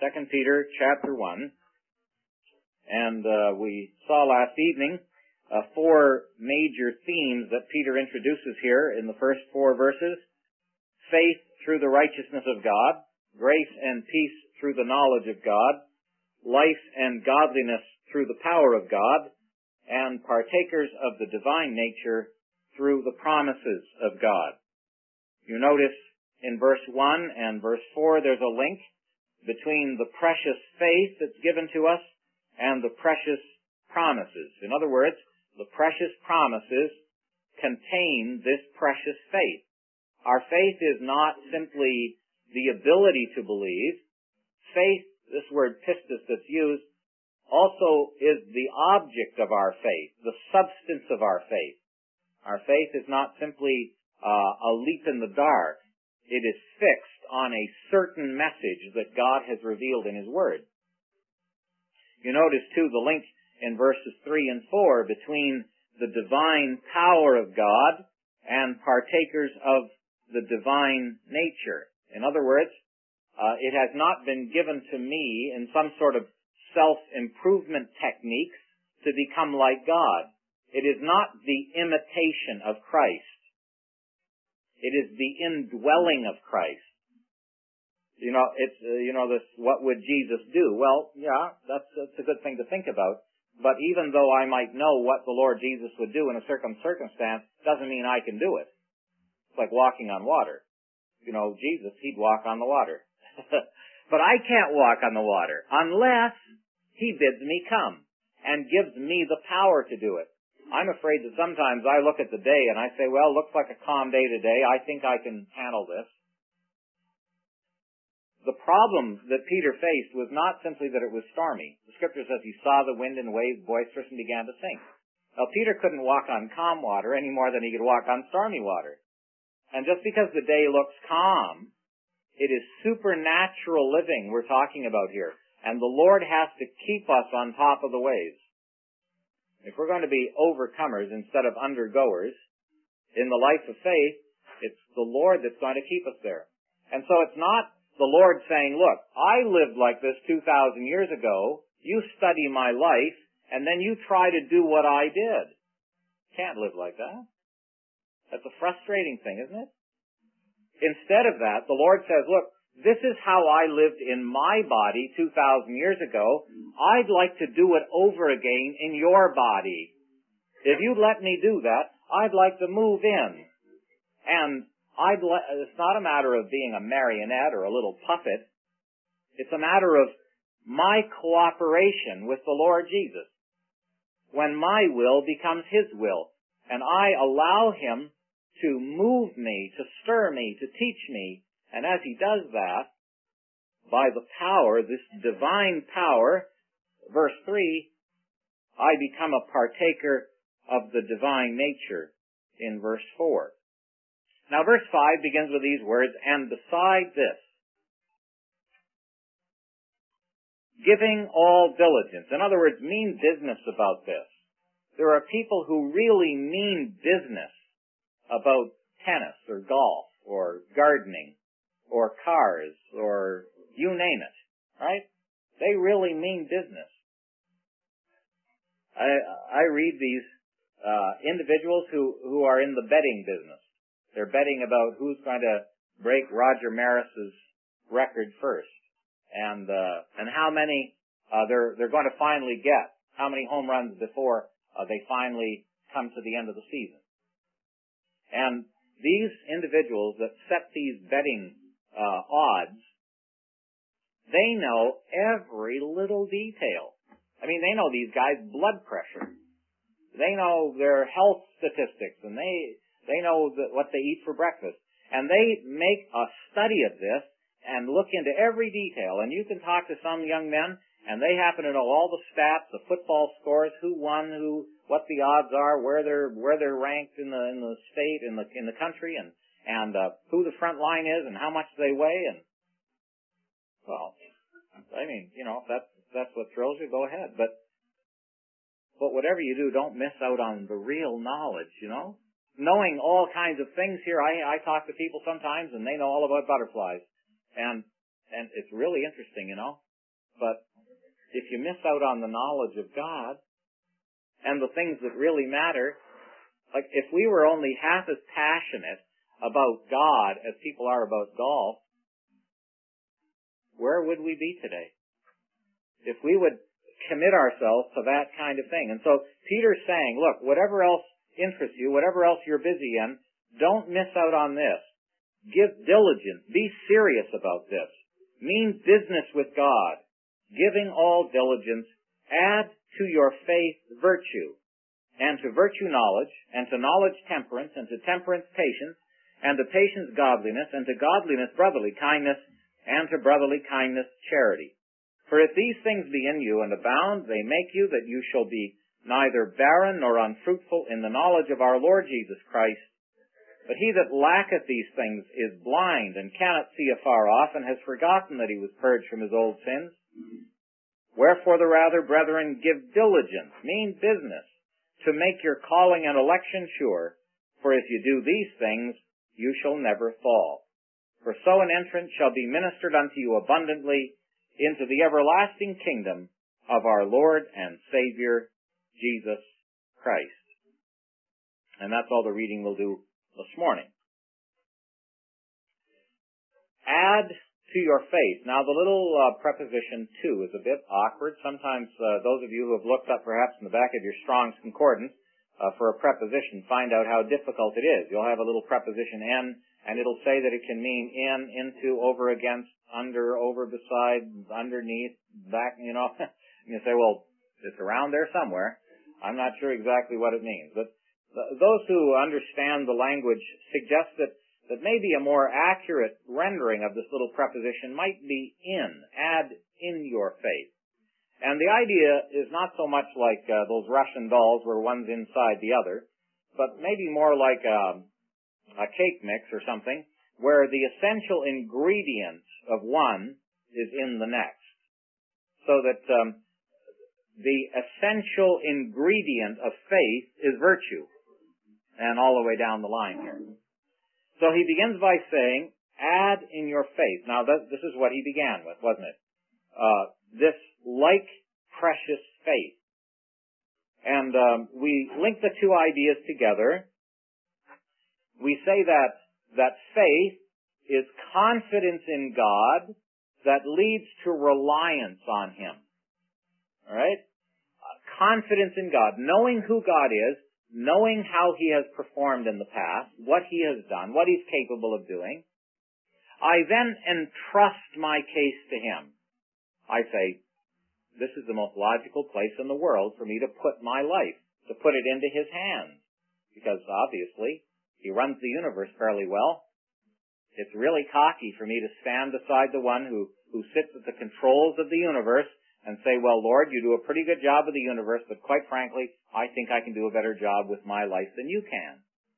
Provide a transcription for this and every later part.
2 Peter chapter 1. And we saw last evening four major themes that Peter introduces here in the first four verses. Faith through the righteousness of God, grace and peace through the knowledge of God, life and godliness through the power of God, and partakers of the divine nature through the promises of God. You notice in verse 1 and verse 4 there's a link between the precious faith that's given to us and the precious promises. In other words, the precious promises contain this precious faith. Our faith is not simply the ability to believe. Faith, this word pistis that's used, also is the object of our faith, the substance of our faith. Our faith is not simply a leap in the dark. It is fixed on a certain message that God has revealed in His Word. You notice, too, the link in verses 3 and 4 between the divine power of God and partakers of the divine nature. In other words, it has not been given to me in some sort of self-improvement techniques to become like God. It is not the imitation of Christ. It is the indwelling of Christ. This, what would Jesus do? Well, yeah, that's a good thing to think about. But even though I might know what the Lord Jesus would do in a certain circumstance, doesn't mean I can do it. It's like walking on water. Jesus, He'd walk on the water. But I can't walk on the water unless He bids me come and gives me the power to do it. I'm afraid that sometimes I look at the day and I say, well, looks like a calm day today. I think I can handle this. The problem that Peter faced was not simply that it was stormy. The Scripture says he saw the wind and waves boisterous and began to sink. Now, Peter couldn't walk on calm water any more than he could walk on stormy water. And just because the day looks calm, it is supernatural living we're talking about here. And the Lord has to keep us on top of the waves. If we're going to be overcomers instead of undergoers in the life of faith, it's the Lord that's going to keep us there. And so it's not the Lord saying, look, I lived like this 2,000 years ago, you study my life, and then you try to do what I did. Can't live like that. That's a frustrating thing, isn't it? Instead of that, the Lord says, look, this is how I lived in my body 2,000 years ago. I'd like to do it over again in your body. If you'd let me do that, I'd like to move in. And it's not a matter of being a marionette or a little puppet. It's a matter of my cooperation with the Lord Jesus. When my will becomes His will, and I allow Him to move me, to stir me, to teach me. And as He does that, by the power, this divine power, verse 3, I become a partaker of the divine nature in verse 4. Now verse 5 begins with these words, and beside this, giving all diligence. In other words, mean business about this. There are people who really mean business about tennis or golf or gardening or cars or you name it, right? They really mean business. I read these individuals who are in the betting business. They're betting about who's going to break Roger Maris's record first, and how many they're going to finally get, how many home runs before they finally come to the end of the season. And these individuals that set these betting odds, they know every little detail. I mean, they know these guys' blood pressure. They know their health statistics, and they know what they eat for breakfast. And they make a study of this and look into every detail. And you can talk to some young men, and they happen to know all the stats, the football scores, who won, what the odds are, where they're ranked in the state, in the country, and who the front line is, and how much they weigh. And well, I mean, if that's what thrills you, go ahead. But whatever you do, don't miss out on the real knowledge. Knowing all kinds of things here. I talk to people sometimes, and they know all about butterflies, and it's really interesting. But if you miss out on the knowledge of God and the things that really matter, like if we were only half as passionate about God as people are about golf, where would we be today? If we would commit ourselves to that kind of thing. And so Peter's saying, look, whatever else interests you, whatever else you're busy in, don't miss out on this. Give diligence. Be serious about this. Mean business with God. Giving all diligence. Add to your faith virtue. And to virtue knowledge. And to knowledge temperance. And to temperance patience. And to patience godliness. And to godliness brotherly kindness. And to brotherly kindness charity. For if these things be in you and abound, they make you that you shall be neither barren nor unfruitful in the knowledge of our Lord Jesus Christ. But he that lacketh these things is blind and cannot see afar off, and has forgotten that he was purged from his old sins. Wherefore the rather, brethren, give diligence, mean business, to make your calling and election sure. For if you do these things, you shall never fall. For so an entrance shall be ministered unto you abundantly into the everlasting kingdom of our Lord and Savior, Jesus Christ. And that's all the reading we'll do this morning. Add to your faith. Now the little preposition to is a bit awkward. Sometimes those of you who have looked up perhaps in the back of your Strong's Concordance for a preposition find out how difficult it is. You'll have a little preposition en, and it'll say that it can mean in, into, over, against, under, over, beside, underneath, back, you know. And you say, well, it's around there somewhere. I'm not sure exactly what it means. But those who understand the language suggest that maybe a more accurate rendering of this little preposition might be in. Add in your faith. And the idea is not so much like those Russian dolls where one's inside the other, but maybe more like a cake mix or something, where the essential ingredient of one is in the next. So that the essential ingredient of faith is virtue. And all the way down the line here. So he begins by saying, add in your faith. Now this is what he began with, wasn't it? This like precious faith. And we link the two ideas together. We say that faith is confidence in God that leads to reliance on Him. Alright? Confidence in God. Knowing who God is, knowing how He has performed in the past, what He has done, what He's capable of doing. I then entrust my case to Him. I say, this is the most logical place in the world for me to put my life, to put it into His hands. Because obviously, He runs the universe fairly well. It's really cocky for me to stand beside the one who sits at the controls of the universe and say, well, Lord, you do a pretty good job of the universe, but quite frankly, I think I can do a better job with my life than you can.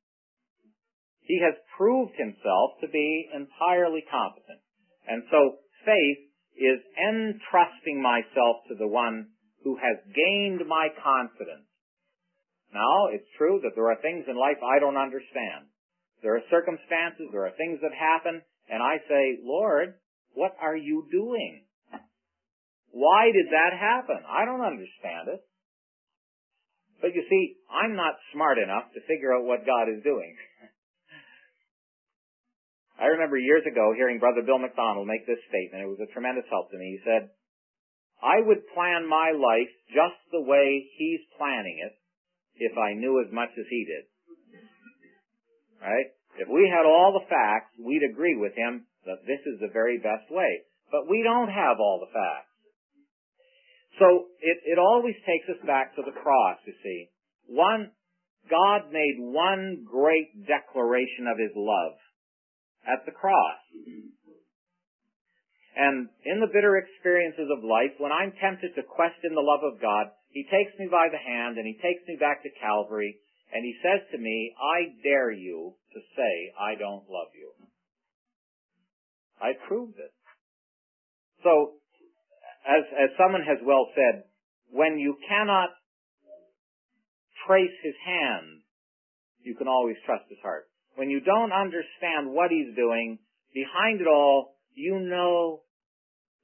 He has proved Himself to be entirely competent. And so faith is entrusting myself to the one who has gained my confidence. Now, it's true that there are things in life I don't understand. There are circumstances, there are things that happen, and I say, Lord, what are you doing? Why did that happen? I don't understand it. But you see, I'm not smart enough to figure out what God is doing. I remember years ago hearing Brother Bill McDonald make this statement. It was a tremendous help to me. He said, I would plan my life just the way He's planning it if I knew as much as He did. Right? If we had all the facts, we'd agree with Him that this is the very best way. But we don't have all the facts. So it always takes us back to the cross, you see. God made one great declaration of His love at the cross. And in the bitter experiences of life, when I'm tempted to question the love of God, He takes me by the hand and He takes me back to Calvary and He says to me, I dare you to say I don't love you. I proved it. So, as someone has well said, when you cannot trace His hand, you can always trust His heart. When you don't understand what He's doing, behind it all, you know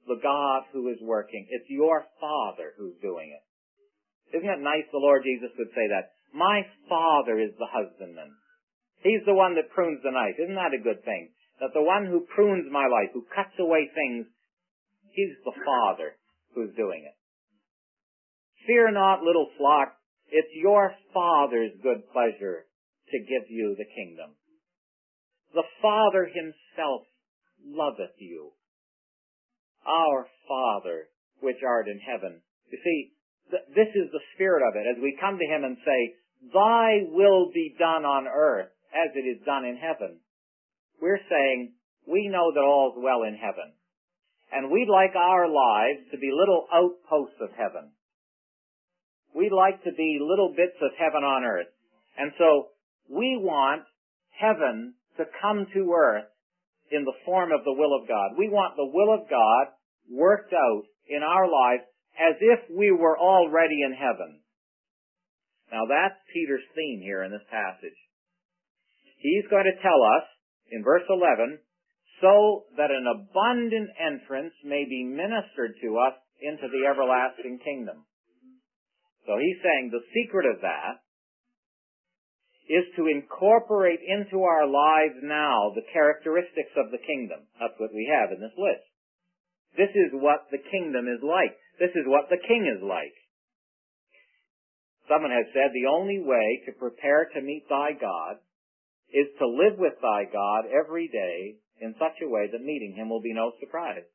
the God who is working. It's your Father who's doing it. Isn't it nice the Lord Jesus could say that? My Father is the husbandman. He's the one that prunes the knife. Isn't that a good thing? That the one who prunes my life, who cuts away things, He's the Father who's doing it. Fear not, little flock. It's your Father's good pleasure to give you the kingdom. The Father Himself loveth you. Our Father, which art in heaven. You see, this is the spirit of it. As we come to Him and say, Thy will be done on earth as it is done in heaven. We're saying, we know that all's well in heaven. And we'd like our lives to be little outposts of heaven. We'd like to be little bits of heaven on earth. And so, we want heaven to come to earth in the form of the will of God. We want the will of God worked out in our lives as if we were already in heaven. Now that's Peter's theme here in this passage. He's going to tell us, in verse 11, so that an abundant entrance may be ministered to us into the everlasting kingdom. So he's saying the secret of that is to incorporate into our lives now the characteristics of the kingdom. That's what we have in this list. This is what the kingdom is like. This is what the king is like. Someone has said the only way to prepare to meet thy God is to live with thy God every day in such a way that meeting Him will be no surprise.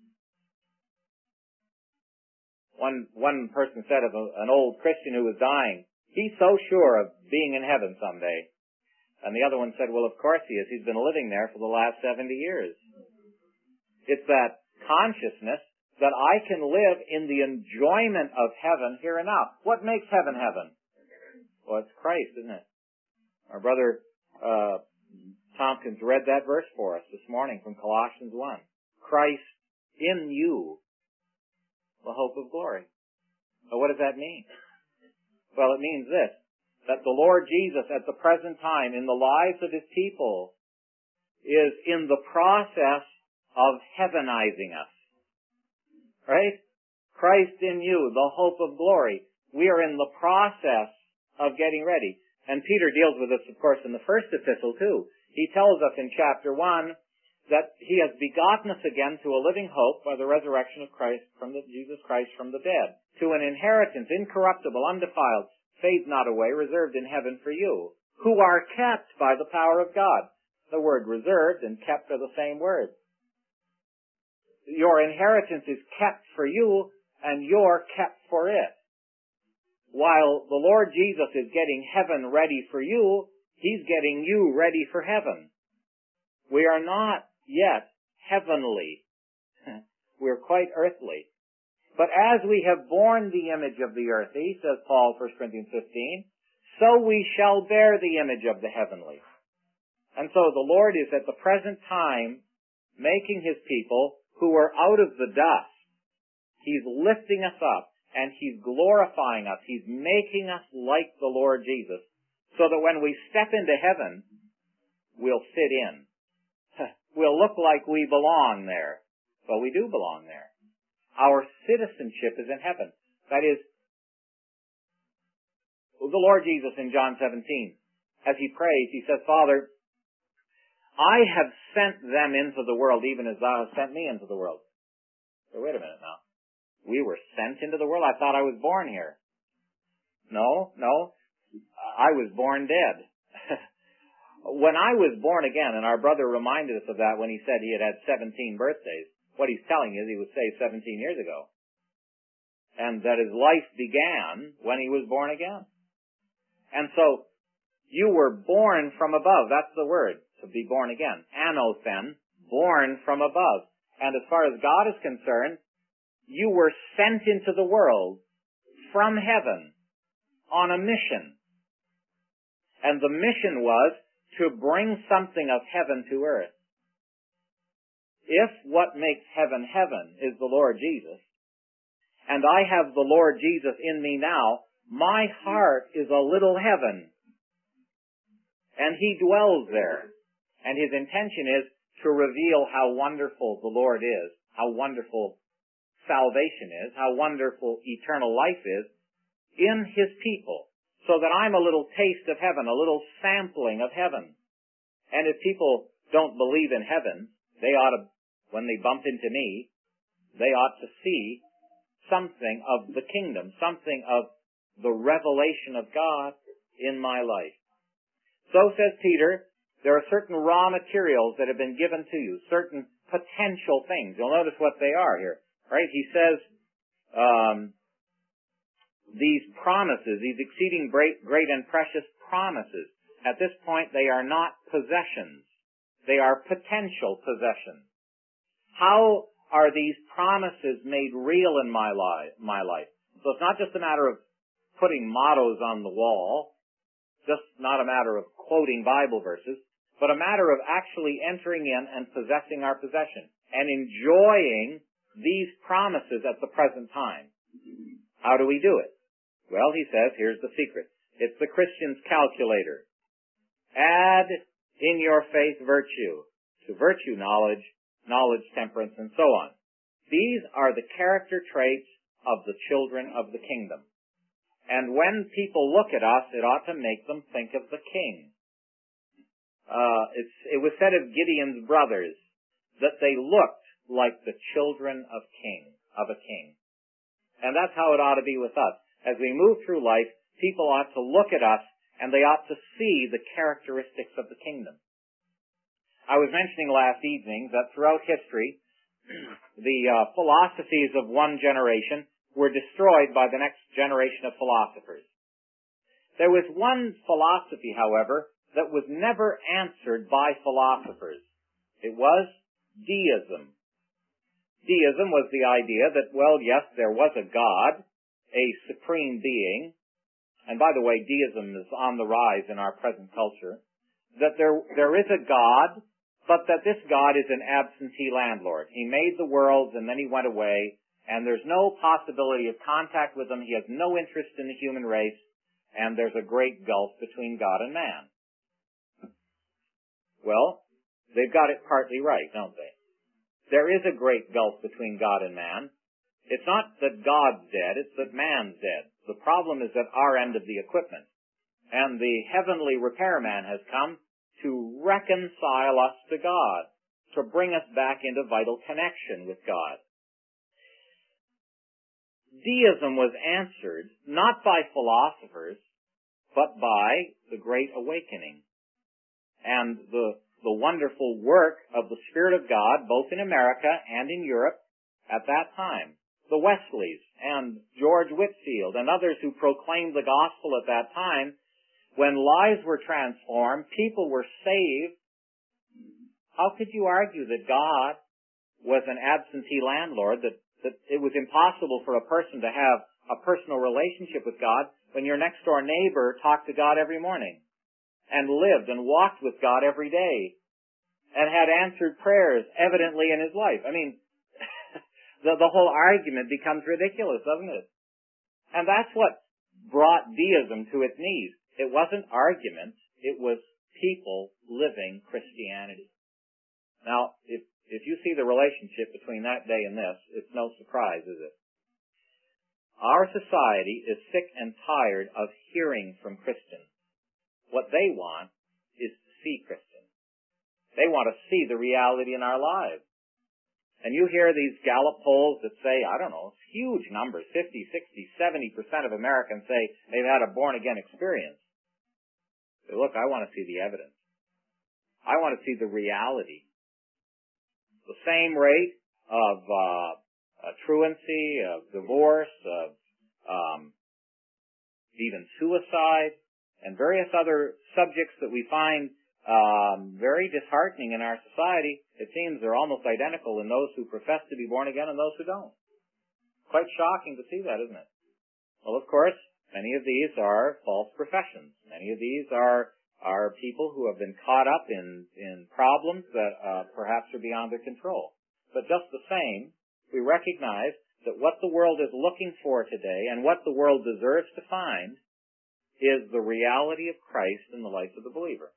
One person said of an old Christian who was dying, he's so sure of being in heaven someday. And the other one said, well, of course he is. He's been living there for the last 70 years. It's that consciousness that I can live in the enjoyment of heaven here and now. What makes heaven heaven? Well, it's Christ, isn't it? Our brother Tompkins read that verse for us this morning from Colossians 1. Christ in you, the hope of glory. Well, what does that mean? Well, it means this, that the Lord Jesus at the present time in the lives of His people is in the process of heavenizing us. Right? Christ in you, the hope of glory. We are in the process of getting ready. And Peter deals with this, of course, in the first epistle, too. He tells us in chapter 1 that He has begotten us again to a living hope by the resurrection of Jesus Christ from the dead, to an inheritance incorruptible, undefiled, fade not away, reserved in heaven for you, who are kept by the power of God. The word reserved and kept are the same word. Your inheritance is kept for you, and you're kept for it. While the Lord Jesus is getting heaven ready for you, He's getting you ready for heaven. We are not yet heavenly. We're quite earthly. But as we have borne the image of the earthly, says Paul, 1 Corinthians 15, so we shall bear the image of the heavenly. And so the Lord is at the present time making His people who are out of the dust. He's lifting us up and He's glorifying us. He's making us like the Lord Jesus so that when we step into heaven, we'll fit in. We'll look like we belong there. But we do belong there. Our citizenship is in heaven. That is, the Lord Jesus in John 17, as He prays, He says, Father, I have sent them into the world even as Thou hast sent me into the world. So wait a minute now. We were sent into the world? I thought I was born here. No. I was born dead. When I was born again, and our brother reminded us of that when he said he had 17 birthdays, what he's telling is he was saved 17 years ago. And that his life began when he was born again. And so, you were born from above. That's the word, to be born again. Anothen, born from above. And as far as God is concerned, you were sent into the world from heaven on a mission. And the mission was to bring something of heaven to earth. If what makes heaven heaven is the Lord Jesus, and I have the Lord Jesus in me now, my heart is a little heaven. And He dwells there. And His intention is to reveal how wonderful the Lord is, how wonderful salvation is, how wonderful eternal life is in His people, so that I'm a little taste of heaven, a little sampling of heaven. And if people don't believe in heaven, they ought to, when they bump into me, they ought to see something of the kingdom, something of the revelation of God in my life. So says Peter, there are certain raw materials that have been given to you, certain potential things. You'll notice what they are here, right? He says, these promises, these exceeding great and precious promises, at this point they are not possessions. They are potential possessions. How are these promises made real in my life? So it's not just a matter of putting mottos on the wall, just not a matter of quoting Bible verses, but a matter of actually entering in and possessing our possession and enjoying these promises at the present time. How do we do it? Well, he says, here's the secret. It's the Christian's calculator. Add in your faith virtue, to virtue knowledge, knowledge temperance, and so on. These are the character traits of the children of the kingdom. And when people look at us, it ought to make them think of the king. It was said of Gideon's brothers that they looked like the children of a king. And that's how it ought to be with us. As we move through life, people ought to look at us and they ought to see the characteristics of the kingdom. I was mentioning last evening that throughout history, the philosophies of one generation were destroyed by the next generation of philosophers. There was one philosophy, however, that was never answered by philosophers. It was deism. Deism was the idea that, well, yes, there was a God, a supreme being, and by the way, deism is on the rise in our present culture, that there is a God, but that this God is an absentee landlord. He made the worlds and then he went away, and there's no possibility of contact with him. He has no interest in the human race, and there's a great gulf between God and man. Well, they've got it partly right, don't they? There is a great gulf between God and man. It's not that God's dead, it's that man's dead. The problem is at our end of the equipment. And the heavenly repairman has come to reconcile us to God, to bring us back into vital connection with God. Deism was answered not by philosophers, but by the Great Awakening and the wonderful work of the Spirit of God, both in America and in Europe at that time. The Wesleys and George Whitefield and others who proclaimed the gospel at that time, when lives were transformed, people were saved. How could you argue that God was an absentee landlord, that it was impossible for a person to have a personal relationship with God when your next door neighbor talked to God every morning and lived and walked with God every day and had answered prayers evidently in his life? I mean, the whole argument becomes ridiculous, doesn't it? And that's what brought deism to its knees. It wasn't arguments, it was people living Christianity. Now, if you see the relationship between that day and this, it's no surprise, is it? Our society is sick and tired of hearing from Christians. What they want is to see Christians. They want to see the reality in our lives. And you hear these Gallup polls that say, I don't know, huge numbers, 50, 60, 70% of Americans say they've had a born-again experience. Say, look, I want to see the evidence. I want to see the reality. The same rate of truancy, of divorce, of even suicide, and various other subjects that we find very disheartening in our society. It seems they're almost identical in those who profess to be born again and those who don't. Quite shocking to see that, isn't it? Well, of course, many of these are false professions. Many of these are people who have been caught up in problems that perhaps are beyond their control. But just the same, we recognize that what the world is looking for today and what the world deserves to find is the reality of Christ in the life of the believer.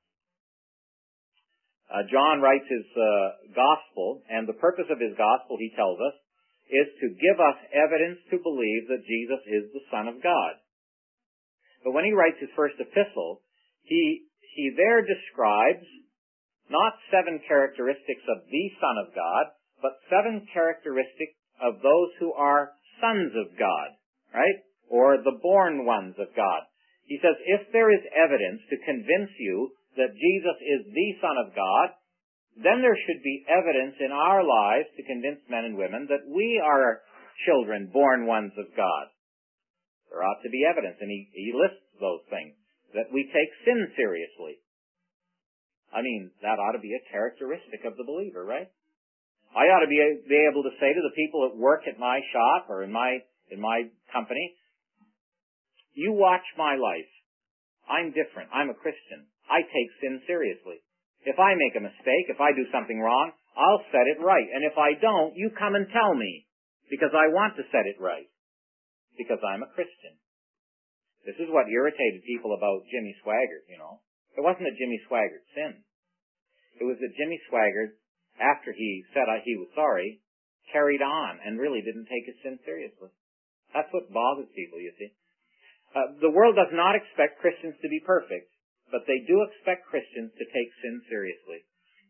John writes his gospel, and the purpose of his gospel, he tells us, is to give us evidence to believe that Jesus is the Son of God. But when he writes his first epistle, he there describes not 7 characteristics of the Son of God, but 7 characteristics of those who are sons of God, right? Or the born ones of God. He says, if there is evidence to convince you that Jesus is the Son of God, then there should be evidence in our lives to convince men and women that we are children, born ones of God. There ought to be evidence, and he lists those things. That we take sin seriously. I mean, that ought to be a characteristic of the believer, right? I ought to be able to say to the people that work at my shop or in my company, you watch my life. I'm different. I'm a Christian. I take sin seriously. If I make a mistake, if I do something wrong, I'll set it right. And if I don't, you come and tell me, because I want to set it right, because I'm a Christian. This is what irritated people about Jimmy Swaggart, you know. It wasn't that Jimmy Swaggart sinned. It was that Jimmy Swaggart, after he said he was sorry, carried on and really didn't take his sin seriously. That's what bothers people, you see. The world does not expect Christians to be perfect, but they do expect Christians to take sin seriously.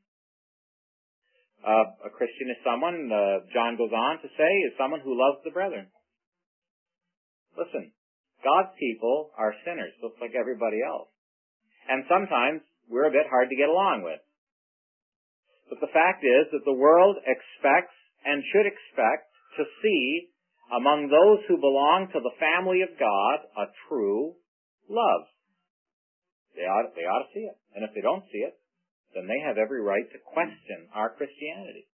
A Christian is someone, John goes on to say, is someone who loves the brethren. Listen, God's people are sinners, just like everybody else. And sometimes we're a bit hard to get along with. But the fact is that the world expects and should expect to see among those who belong to the family of God a true love. They ought to see it. And if they don't see it, then they have every right to question our Christianity.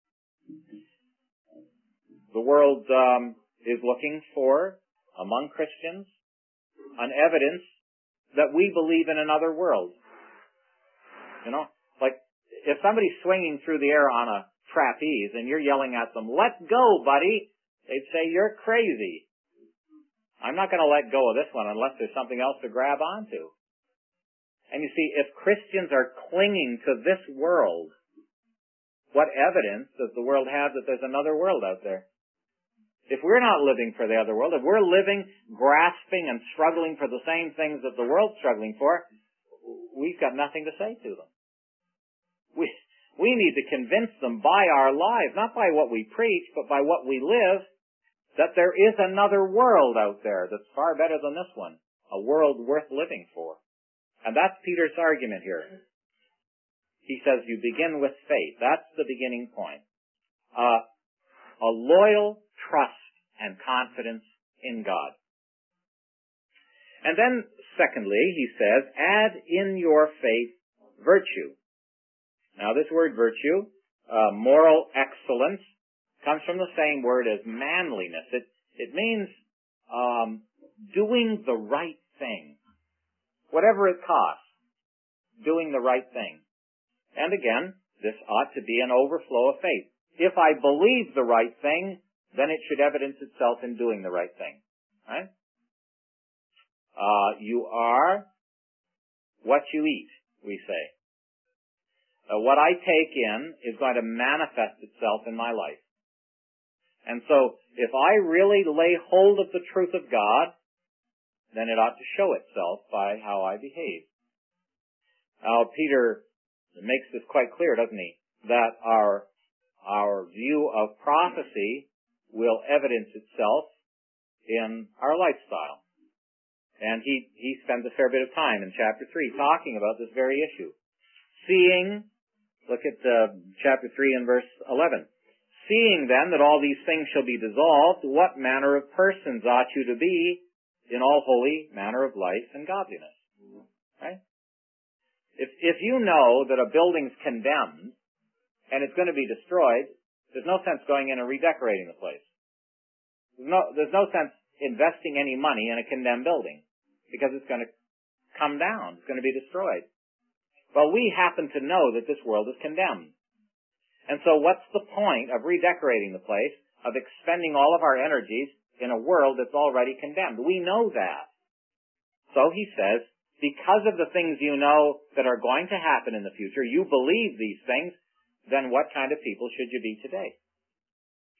The world is looking for, among Christians, an evidence that we believe in another world. You know, like if somebody's swinging through the air on a trapeze and you're yelling at them, "Let go, buddy," they'd say, "You're crazy. I'm not going to let go of this one unless there's something else to grab onto." And you see, if Christians are clinging to this world, what evidence does the world have that there's another world out there? If we're not living for the other world, if we're living, grasping, and struggling for the same things that the world's struggling for, we've got nothing to say to them. We need to convince them by our lives, not by what we preach, but by what we live, that there is another world out there that's far better than this one, a world worth living for. And that's Peter's argument here. He says you begin with faith. That's the beginning point. A loyal trust and confidence in God. And then, secondly, he says, add in your faith virtue. Now, this word virtue, moral excellence, comes from the same word as manliness. It means doing the right thing. Whatever it costs, doing the right thing. And again, this ought to be an overflow of faith. If I believe the right thing, then it should evidence itself in doing the right thing. Right? You are what you eat, we say. What I take in is going to manifest itself in my life. And so, if I really lay hold of the truth of God, then it ought to show itself by how I behave. Now, Peter makes this quite clear, doesn't he? That our view of prophecy will evidence itself in our lifestyle. And he spends a fair bit of time in chapter 3 talking about this very issue. Seeing, look at chapter 3 and verse 11. Seeing then that all these things shall be dissolved, what manner of persons ought you to be in all holy manner of life and godliness? Right? If you know that a building's condemned and it's going to be destroyed, there's no sense going in and redecorating the place. There's no sense investing any money in a condemned building because it's going to come down. It's going to be destroyed. Well, we happen to know that this world is condemned. And so what's the point of redecorating the place, of expending all of our energies in a world that's already condemned? We know that. So he says, because of the things you know that are going to happen in the future, you believe these things, then what kind of people should you be today?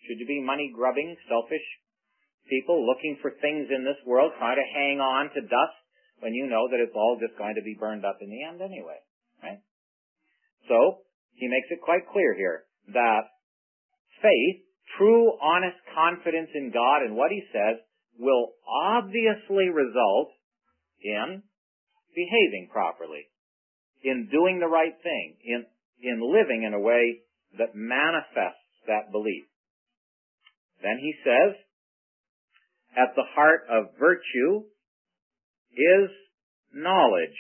Should you be money-grubbing, selfish people looking for things in this world, trying to hang on to dust when you know that it's all just going to be burned up in the end anyway, right? So, he makes it quite clear here that faith, true, honest confidence in God and what he says, will obviously result in behaving properly, in doing the right thing, in living in a way that manifests that belief. Then he says, at the heart of virtue is knowledge.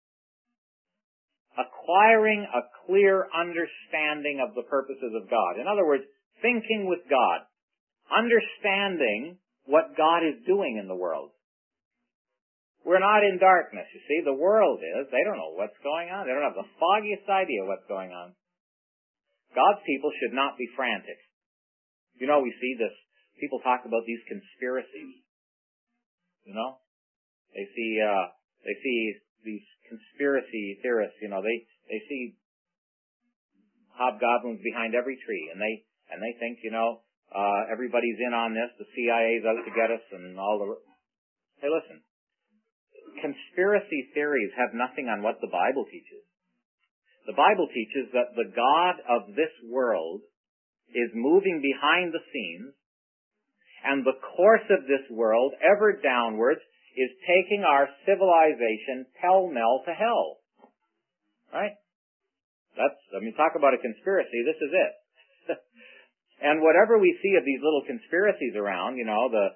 Acquiring a clear understanding of the purposes of God. In other words, thinking with God. Understanding what God is doing in the world. We're not in darkness, you see. The world is. They don't know what's going on. They don't have the foggiest idea what's going on. God's people should not be frantic. You know, we see this. People talk about these conspiracies. You know? They see these conspiracy theorists, you know, they see hobgoblins behind every tree, and they think, you know, everybody's in on this, the CIA's out to get us, and all the... Hey, listen. Conspiracy theories have nothing on what the Bible teaches. The Bible teaches that the God of this world is moving behind the scenes, and the course of this world, ever downwards, is taking our civilization pell-mell to hell. Right? Talk about a conspiracy, this is it. And whatever we see of these little conspiracies around, you know, the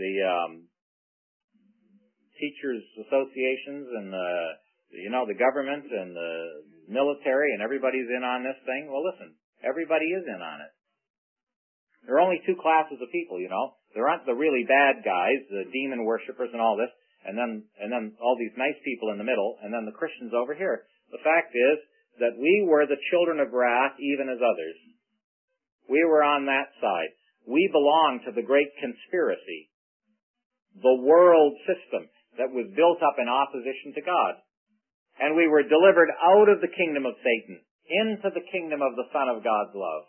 teachers' associations and the government and the military and everybody's in on this thing, well listen, everybody is in on it. There are only two classes of people, you know. There aren't the really bad guys, the demon worshippers and all this, and then all these nice people in the middle, and then the Christians over here. The fact is that we were the children of wrath even as others. We were on that side. We belong to the great conspiracy, the world system that was built up in opposition to God. And we were delivered out of the kingdom of Satan into the kingdom of the Son of God's love.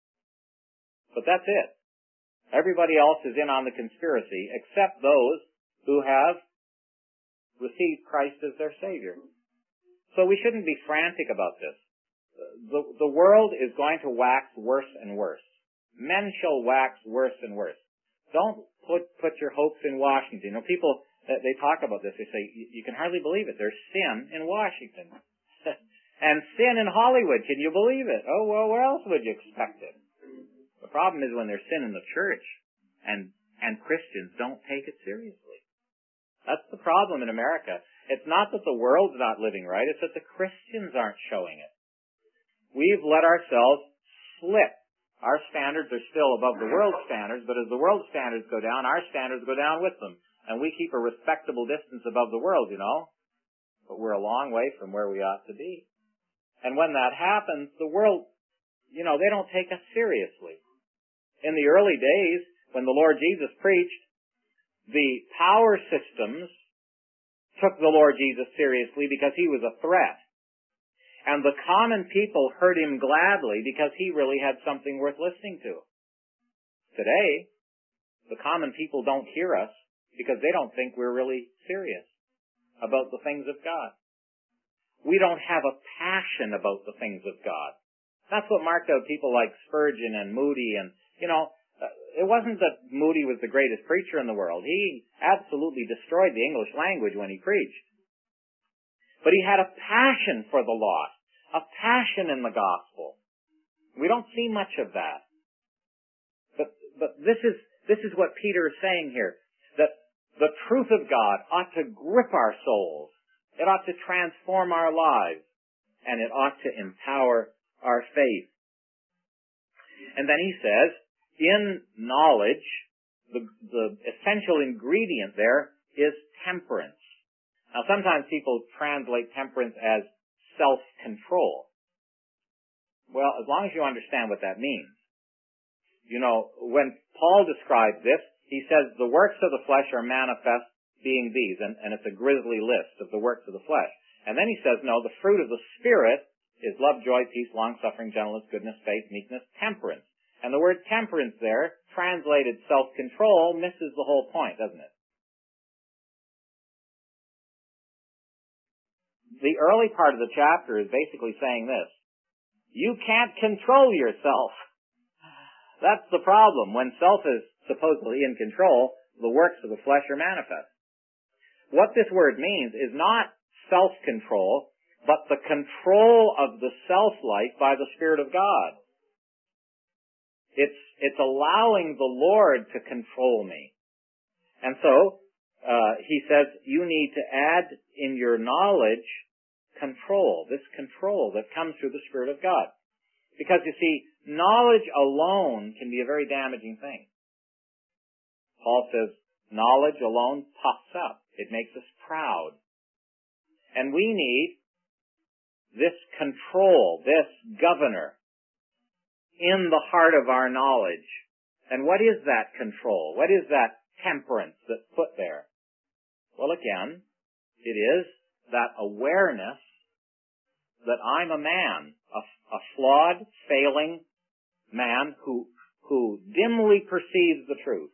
But that's it. Everybody else is in on the conspiracy except those who have received Christ as their Savior. So we shouldn't be frantic about this. The world is going to wax worse and worse. Men shall wax worse and worse. Don't put your hopes in Washington. You know, people, they talk about this. They say, you can hardly believe it. There's sin in Washington. And sin in Hollywood. Can you believe it? Oh, well, where else would you expect it? The problem is when there's sin in the church and Christians don't take it seriously. That's the problem in America. It's not that the world's not living right, it's that the Christians aren't showing it. We've let ourselves slip. Our standards are still above the world's standards, but as the world's standards go down, our standards go down with them. And we keep a respectable distance above the world, you know. But we're a long way from where we ought to be. And when that happens, the world, you know, they don't take us seriously. In the early days, when the Lord Jesus preached, the power systems took the Lord Jesus seriously because he was a threat. And the common people heard him gladly because he really had something worth listening to. Today, the common people don't hear us because they don't think we're really serious about the things of God. We don't have a passion about the things of God. That's what marked out people like Spurgeon and Moody and, you know, it wasn't that Moody was the greatest preacher in the world. He absolutely destroyed the English language when he preached. But he had a passion for the lost, a passion in the gospel. We don't see much of that. But this is what Peter is saying here, that the truth of God ought to grip our souls. It ought to transform our lives, and it ought to empower our faith. And then he says, in knowledge, the essential ingredient there is temperance. Now, sometimes people translate temperance as self-control. Well, as long as you understand what that means. You know, when Paul describes this, he says the works of the flesh are manifest, being these, and it's a grisly list of the works of the flesh. And then he says, no, the fruit of the Spirit is love, joy, peace, long-suffering, gentleness, goodness, faith, meekness, temperance. And the word temperance there, translated self-control, misses the whole point, doesn't it? The early part of the chapter is basically saying this: you can't control yourself. That's the problem. When self is supposedly in control, the works of the flesh are manifest. What this word means is not self-control, but the control of the self-life by the Spirit of God. It's allowing the Lord to control me. And so, he says, you need to add in your knowledge control, this control that comes through the Spirit of God. Because you see, knowledge alone can be a very damaging thing. Paul says, knowledge alone puffs up. It makes us proud. And we need this control, this governor in the heart of our knowledge. And what is that control? What is that temperance that's put there? Well, again, it is that awareness that I'm a man, a flawed, failing man who dimly perceives the truth.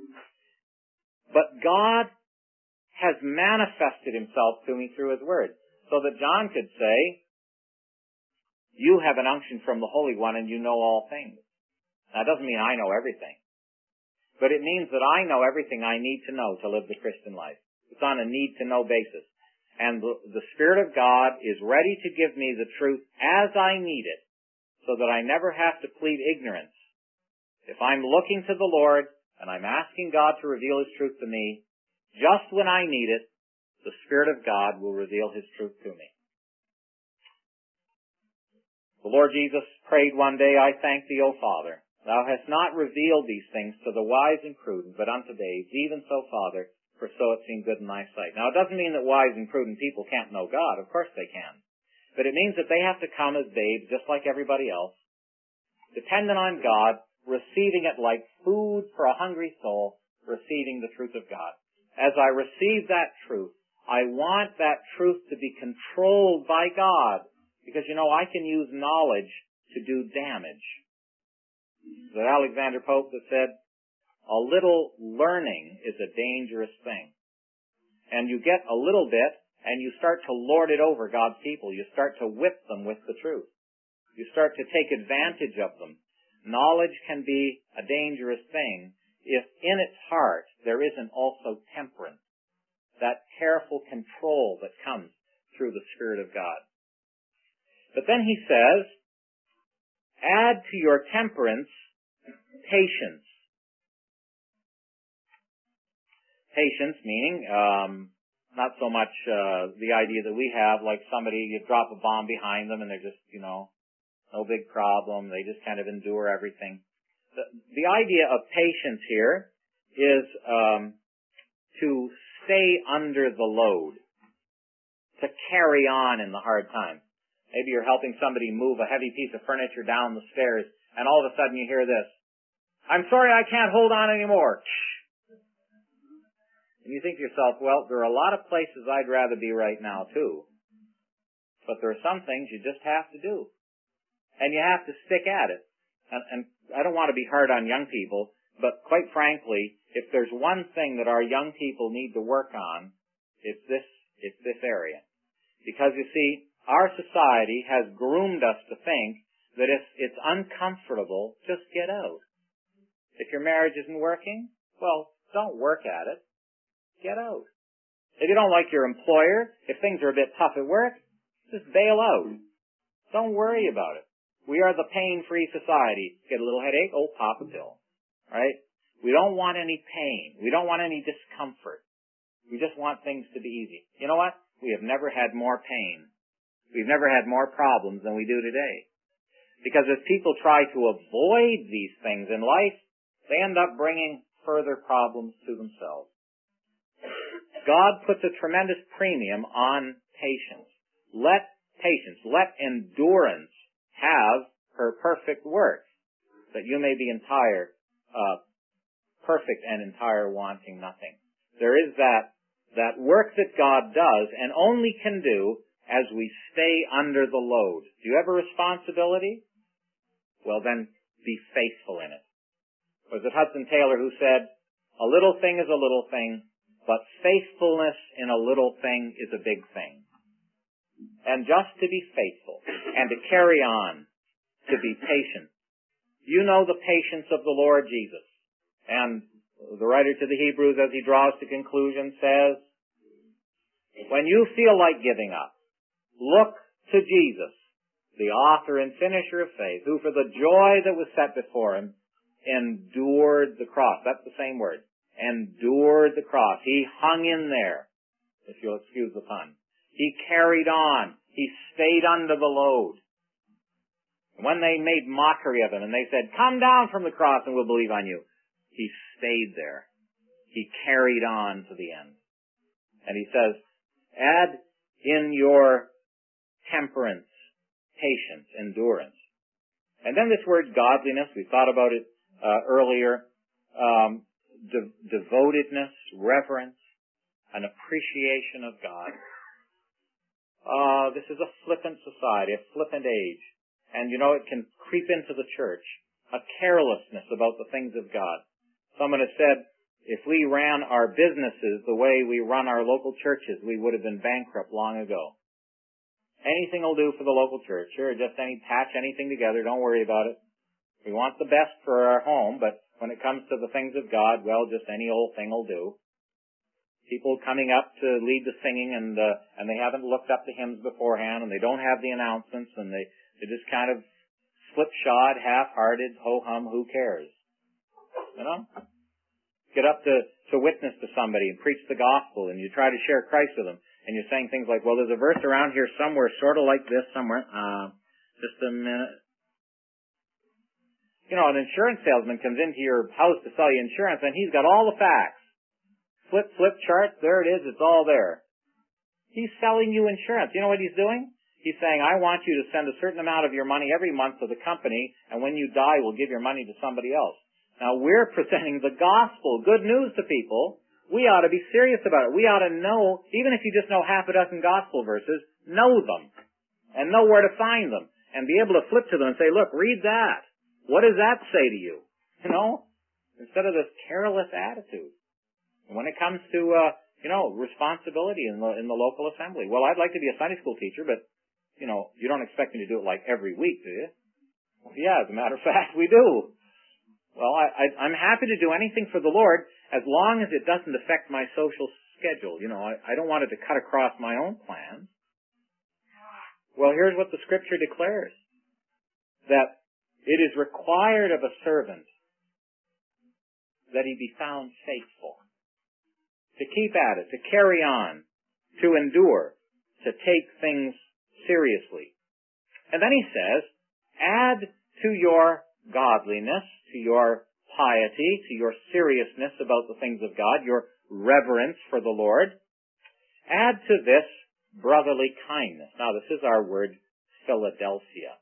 But God has manifested himself to me through his word, so that John could say, you have an unction from the Holy One and you know all things. Now, it doesn't mean I know everything, but it means that I know everything I need to know to live the Christian life. It's on a need-to-know basis. And the Spirit of God is ready to give me the truth as I need it, so that I never have to plead ignorance. If I'm looking to the Lord and I'm asking God to reveal his truth to me, just when I need it, the Spirit of God will reveal his truth to me. The Lord Jesus prayed one day, I thank thee, O Father, thou hast not revealed these things to the wise and prudent, but unto babes. Even so, Father, for so it seemed good in thy sight. Now, it doesn't mean that wise and prudent people can't know God. Of course they can. But it means that they have to come as babes, just like everybody else, dependent on God, receiving it like food for a hungry soul, receiving the truth of God. As I receive that truth, I want that truth to be controlled by God, because, I can use knowledge to do damage. There's Alexander Pope that said, a little learning is a dangerous thing. And you get a little bit, and you start to lord it over God's people. You start to whip them with the truth. You start to take advantage of them. Knowledge can be a dangerous thing if in its heart there isn't also temperance, that careful control that comes through the Spirit of God. But then he says, add to your temperance patience. Patience meaning not so much the idea that we have, like somebody, you drop a bomb behind them and they're just, no big problem. They just kind of endure everything. The idea of patience here is to stay under the load, to carry on in the hard times. Maybe you're helping somebody move a heavy piece of furniture down the stairs, and all of a sudden you hear this, I'm sorry, I can't hold on anymore. And you think to yourself, well, there are a lot of places I'd rather be right now, too. But there are some things you just have to do. And you have to stick at it. And I don't want to be hard on young people, but quite frankly, if there's one thing that our young people need to work on, it's this area. Because you see, our society has groomed us to think that if it's uncomfortable, just get out. If your marriage isn't working, well, don't work at it. Get out. If you don't like your employer, if things are a bit tough at work, just bail out. Don't worry about it. We are the pain-free society. Get a little headache? Oh, pop a pill. Right? We don't want any pain. We don't want any discomfort. We just want things to be easy. You know what? We have never had more pain. We've never had more problems than we do today. Because as people try to avoid these things in life, they end up bringing further problems to themselves. God puts a tremendous premium on patience. Let endurance have her perfect work, that you may be perfect and entire, wanting nothing. There is that work that God does and only can do as we stay under the load. Do you have a responsibility? Well, then be faithful in it. Was it Hudson Taylor who said, a little thing is a little thing, but faithfulness in a little thing is a big thing. And just to be faithful and to carry on, to be patient. You know the patience of the Lord Jesus. And the writer to the Hebrews, as he draws to conclusion, says, when you feel like giving up, look to Jesus, the author and finisher of faith, who for the joy that was set before him endured the cross. That's the same word. Endured the cross. He hung in there, if you'll excuse the pun. He carried on. He stayed under the load. When they made mockery of him and they said, come down from the cross and we'll believe on you, he stayed there. He carried on to the end. And he says, add in your temperance, patience, endurance. And then this word godliness, we thought about it earlier, devotedness, reverence, an appreciation of God. This is a flippant society, a flippant age. And you know, it can creep into the church, a carelessness about the things of God. Someone has said, if we ran our businesses the way we run our local churches, we would have been bankrupt long ago. Anything will do for the local church. Sure, just patch anything together, don't worry about it. We want the best for our home, but when it comes to the things of God, well, just any old thing will do. People coming up to lead the singing and they haven't looked up the hymns beforehand and they don't have the announcements and they just kind of slipshod, half-hearted, ho-hum, who cares? You know? Get up to witness to somebody and preach the gospel and you try to share Christ with them and you're saying things like, well, there's a verse around here somewhere sort of like this somewhere. Just a minute. You know, an insurance salesman comes into your house to sell you insurance and he's got all the facts. Flip chart, there it is, it's all there. He's selling you insurance. You know what he's doing? He's saying, I want you to send a certain amount of your money every month to the company, and when you die, we'll give your money to somebody else. Now, we're presenting the gospel, good news to people. We ought to be serious about it. We ought to know, even if you just know half a dozen gospel verses, know them, and know where to find them, and be able to flip to them and say, look, read that. What does that say to you? You know? Instead of this careless attitude. When it comes to, responsibility in the local assembly. Well, I'd like to be a Sunday school teacher, but, you don't expect me to do it like every week, do you? Well, yeah, as a matter of fact, we do. Well, I'm happy to do anything for the Lord as long as it doesn't affect my social schedule. I don't want it to cut across my own plans. Well, here's what the Scripture declares. That it is required of a servant that he be found faithful. To keep at it, to carry on, to endure, to take things seriously. And then he says, add to your godliness, to your piety, to your seriousness about the things of God, your reverence for the Lord, add to this brotherly kindness. Now, this is our word, Philadelphia.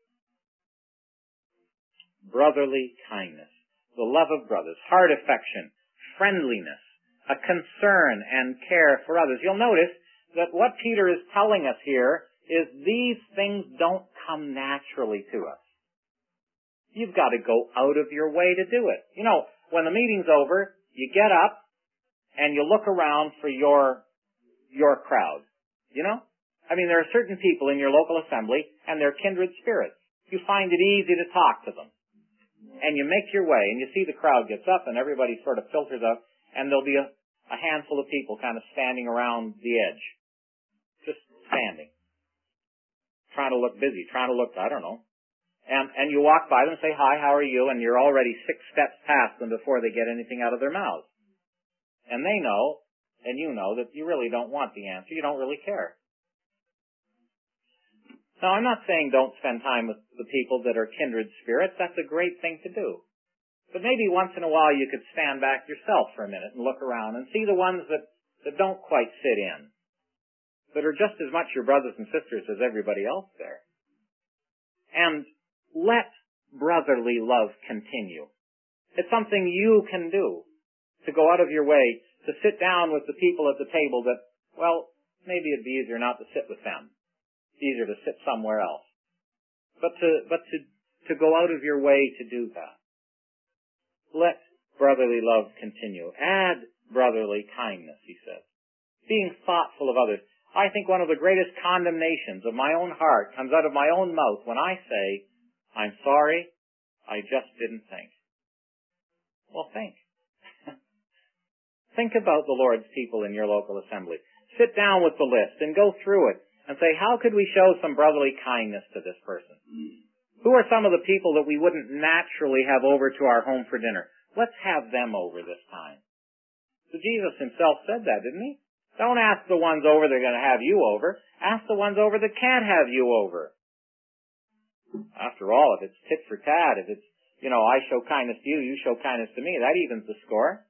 Brotherly kindness, the love of brothers, heart affection, friendliness, a concern and care for others. You'll notice that what Peter is telling us here is these things don't come naturally to us. You've got to go out of your way to do it. When the meeting's over, you get up and you look around for your crowd. There are certain people in your local assembly and they're kindred spirits. You find it easy to talk to them. And you make your way and you see the crowd gets up and everybody sort of filters up and there'll be a handful of people kind of standing around the edge. Just standing. Trying to look busy, trying to look, I don't know. And you walk by them and say, hi, how are you? And you're already 6 steps past them before they get anything out of their mouths. And they know, and you know, that you really don't want the answer. You don't really care. Now, I'm not saying don't spend time with the people that are kindred spirits. That's a great thing to do. But maybe once in a while you could stand back yourself for a minute and look around and see the ones that don't quite fit in, that are just as much your brothers and sisters as everybody else there. And let brotherly love continue. It's something you can do, to go out of your way, to sit down with the people at the table that, well, maybe it'd be easier not to sit with them. It's easier to sit somewhere else. But to to go out of your way to do that. Let brotherly love continue. Add brotherly kindness, he says. Being thoughtful of others. I think one of the greatest condemnations of my own heart comes out of my own mouth when I say, I'm sorry, I just didn't think. Well, think. Think about the Lord's people in your local assembly. Sit down with the list and go through it and say, how could we show some brotherly kindness to this person? Who are some of the people that we wouldn't naturally have over to our home for dinner? Let's have them over this time. So Jesus himself said that, didn't he? Don't ask the ones over that are going to have you over. Ask the ones over that can't have you over. After all, if it's tit for tat, if it's, I show kindness to you, you show kindness to me, that evens the score.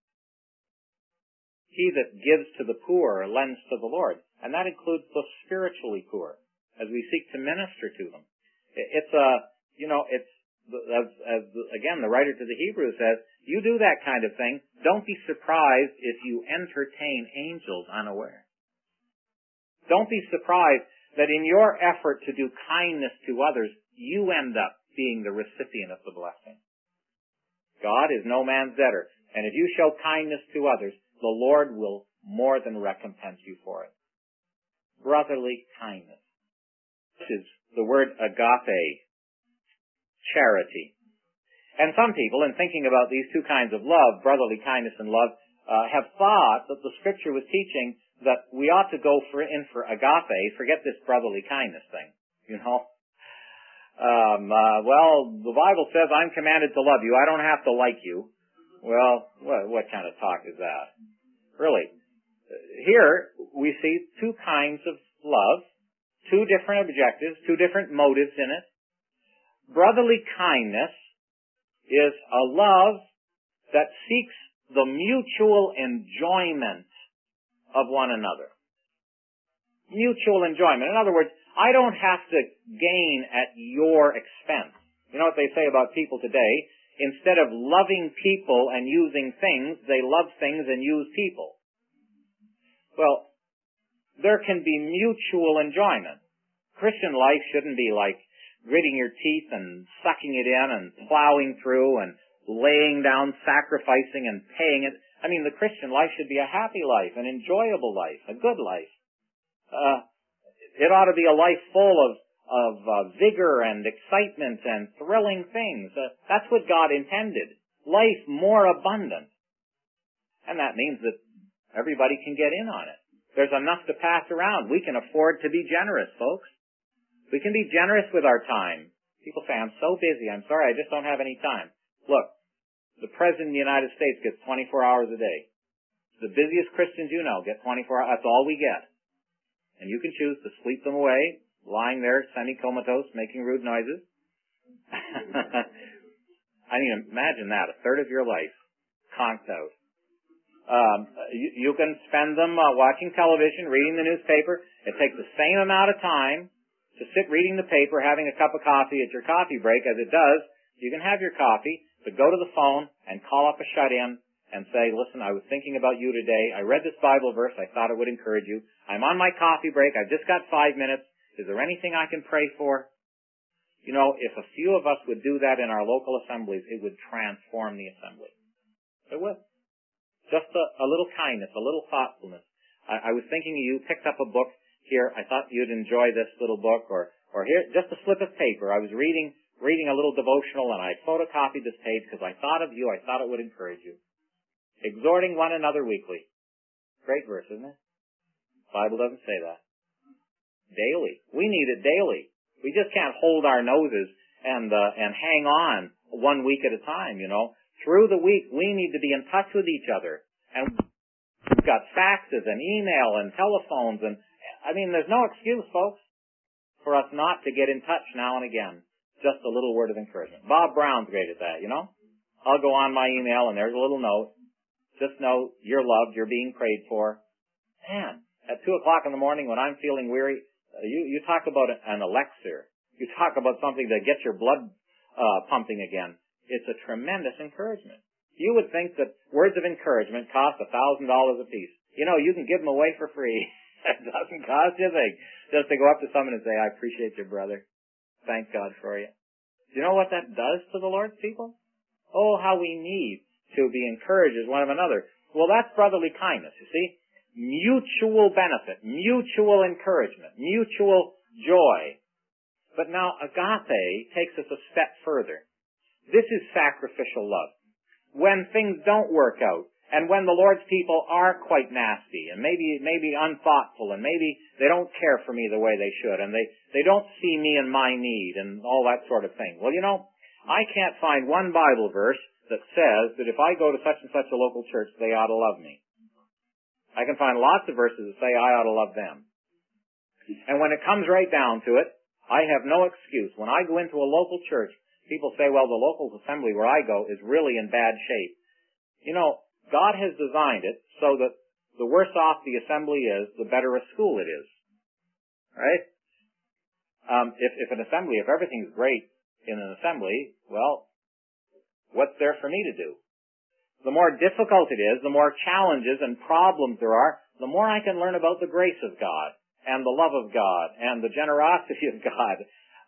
He that gives to the poor lends to the Lord. And that includes the spiritually poor, as we seek to minister to them. Again, the writer to the Hebrews says, you do that kind of thing, don't be surprised if you entertain angels unaware. Don't be surprised that in your effort to do kindness to others, you end up being the recipient of the blessing. God is no man's debtor, and if you show kindness to others, the Lord will more than recompense you for it. Brotherly kindness. This is the word agape, charity. And some people, in thinking about these two kinds of love, brotherly kindness and love, have thought that the Scripture was teaching that we ought to go in for agape, forget this brotherly kindness thing, the Bible says I'm commanded to love you. I don't have to like you. Well, what kind of talk is that? Really. Here, we see two kinds of love, two different objectives, two different motives in it. Brotherly kindness is a love that seeks the mutual enjoyment of one another. Mutual enjoyment. In other words, I don't have to gain at your expense. You know what they say about people today? Instead of loving people and using things, they love things and use people. Well, there can be mutual enjoyment. Christian life shouldn't be like gritting your teeth and sucking it in and plowing through and laying down, sacrificing and paying it. I mean, the Christian life should be a happy life, an enjoyable life, a good life. It ought to be a life full of vigor and excitement and thrilling things. That's what God intended. Life more abundant. And that means that everybody can get in on it. There's enough to pass around. We can afford to be generous, folks. We can be generous with our time. People say, I'm so busy. I'm sorry, I just don't have any time. Look, the President of the United States gets 24 hours a day. The busiest Christians you know get 24 hours. That's all we get. And you can choose to sleep them away, lying there semi-comatose, making rude noises. I mean, imagine that, a third of your life conked out. You can spend them watching television, reading the newspaper. It takes the same amount of time to sit reading the paper, having a cup of coffee at your coffee break as it does. You can have your coffee, but go to the phone and call up a shut-in and say, listen, I was thinking about you today. I read this Bible verse. I thought it would encourage you. I'm on my coffee break. I've just got 5 minutes. Is there anything I can pray for? You know, if a few of us would do that in our local assemblies, it would transform the assembly. It would. Just a little kindness, a little thoughtfulness. I was thinking you picked up a book here. I thought you'd enjoy this little book, or here, just a slip of paper. I was reading a little devotional, and I photocopied this page because I thought of you. I thought it would encourage you. Exhorting one another weekly. Great verse, isn't it? The Bible doesn't say that. Daily. We need it daily. We just can't hold our noses and hang on 1 week at a time, you know. Through the week, we need to be in touch with each other. And we've got faxes and email and telephones and, I mean, there's no excuse, folks, for us not to get in touch now and again. Just a little word of encouragement. Bob Brown's great at that, you know. I'll go on my email and there's a little note. Just know you're loved, you're being prayed for. Man, at 2 o'clock in the morning when I'm feeling weary, you talk about an elixir. You talk about something that gets your blood pumping again. It's a tremendous encouragement. You would think that words of encouragement cost $1,000 a piece. You know, you can give them away for free. It doesn't cost you a thing. Just to go up to someone and say, I appreciate you, brother. Thank God for you. Do you know what that does to the Lord's people? Oh, how we need to be encouraged one of another. Well, that's brotherly kindness, you see. Mutual benefit, mutual encouragement, mutual joy. But now agape takes us a step further. This is sacrificial love. When things don't work out, and when the Lord's people are quite nasty, and maybe unthoughtful, and maybe they don't care for me the way they should, and they don't see me and my need, and all that sort of thing. Well, you know, I can't find one Bible verse that says that if I go to such and such a local church, they ought to love me. I can find lots of verses that say I ought to love them. And when it comes right down to it, I have no excuse. When I go into a local church, people say, well, the local assembly where I go is really in bad shape. You know, God has designed it so that the worse off the assembly is, the better a school it is. Right? If everything's great in an assembly, well, what's there for me to do? The more difficult it is, the more challenges and problems there are, the more I can learn about the grace of God and the love of God and the generosity of God.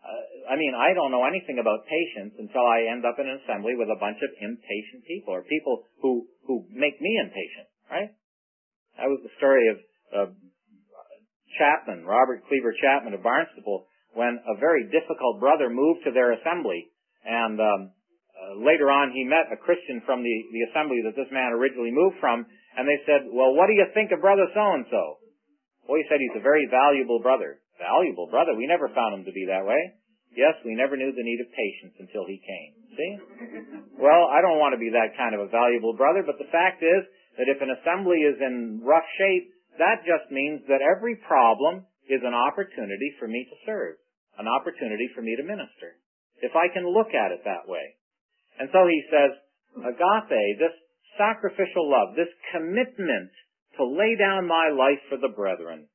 I don't know anything about patience until I end up in an assembly with a bunch of impatient people, or people who make me impatient, right? That was the story of Chapman, Robert Cleaver Chapman of Barnstaple, when a very difficult brother moved to their assembly, and later on he met a Christian from the assembly that this man originally moved from, and they said, well, what do you think of brother so-and-so? Well, he said he's a very valuable brother. Valuable brother? We never found him to be that way. Yes, we never knew the need of patience until he came. See? Well, I don't want to be that kind of a valuable brother, but the fact is that if an assembly is in rough shape, that just means that every problem is an opportunity for me to serve, an opportunity for me to minister, if I can look at it that way. And so he says, agape, this sacrificial love, this commitment to lay down my life for the brethren.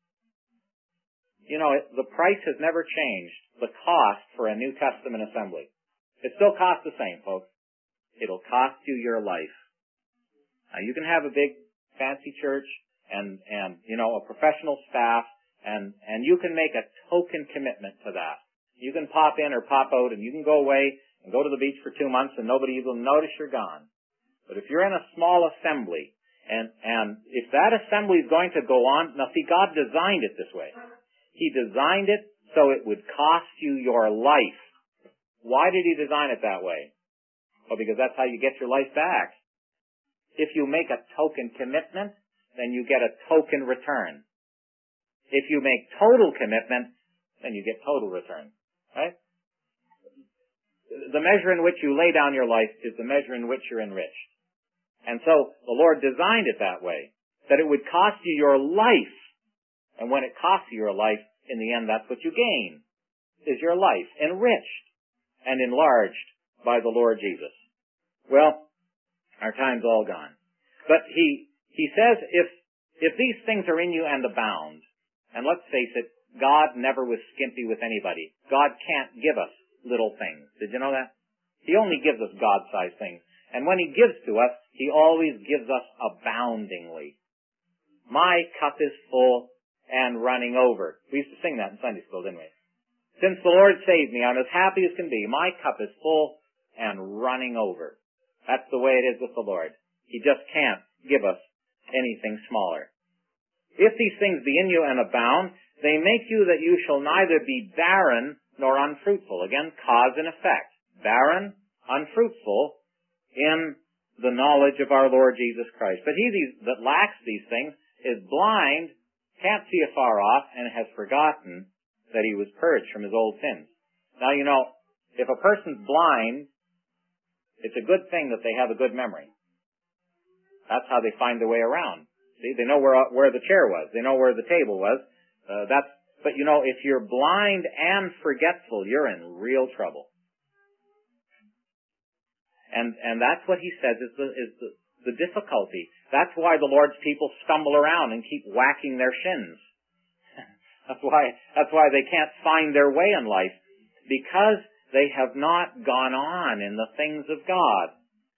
You know, the price has never changed, the cost for a New Testament assembly. It still costs the same, folks. It'll cost you your life. Now, you can have a big, fancy church and a professional staff, and you can make a token commitment to that. You can pop in or pop out, and you can go away and go to the beach for 2 months, and nobody will notice you're gone. But if you're in a small assembly, and if that assembly is going to go on, now see, God designed it this way. He designed it so it would cost you your life. Why did He design it that way? Well, because that's how you get your life back. If you make a token commitment, then you get a token return. If you make total commitment, then you get total return. Right? The measure in which you lay down your life is the measure in which you're enriched. And so the Lord designed it that way, that it would cost you your life. And when it costs you your life, in the end, that's what you gain, is your life enriched and enlarged by the Lord Jesus. Well, our time's all gone. But he says, if these things are in you and abound, and let's face it, God never was skimpy with anybody. God can't give us little things. Did you know that? He only gives us God-sized things. And when He gives to us, He always gives us aboundingly. My cup is full and running over. We used to sing that in Sunday school, didn't we? Since the Lord saved me, I'm as happy as can be. My cup is full and running over. That's the way it is with the Lord. He just can't give us anything smaller. If these things be in you and abound, they make you that you shall neither be barren nor unfruitful. Again, cause and effect. Barren, unfruitful in the knowledge of our Lord Jesus Christ. But he that lacks these things is blind, can't see afar off, and has forgotten that he was purged from his old sins. Now, you know, if a person's blind, it's a good thing that they have a good memory. That's how they find their way around. See, they know where the chair was. They know where the table was. But you know, if you're blind and forgetful, you're in real trouble. And that's what he says is the difficulty. That's why the Lord's people stumble around and keep whacking their shins. That's why they can't find their way in life, because they have not gone on in the things of God.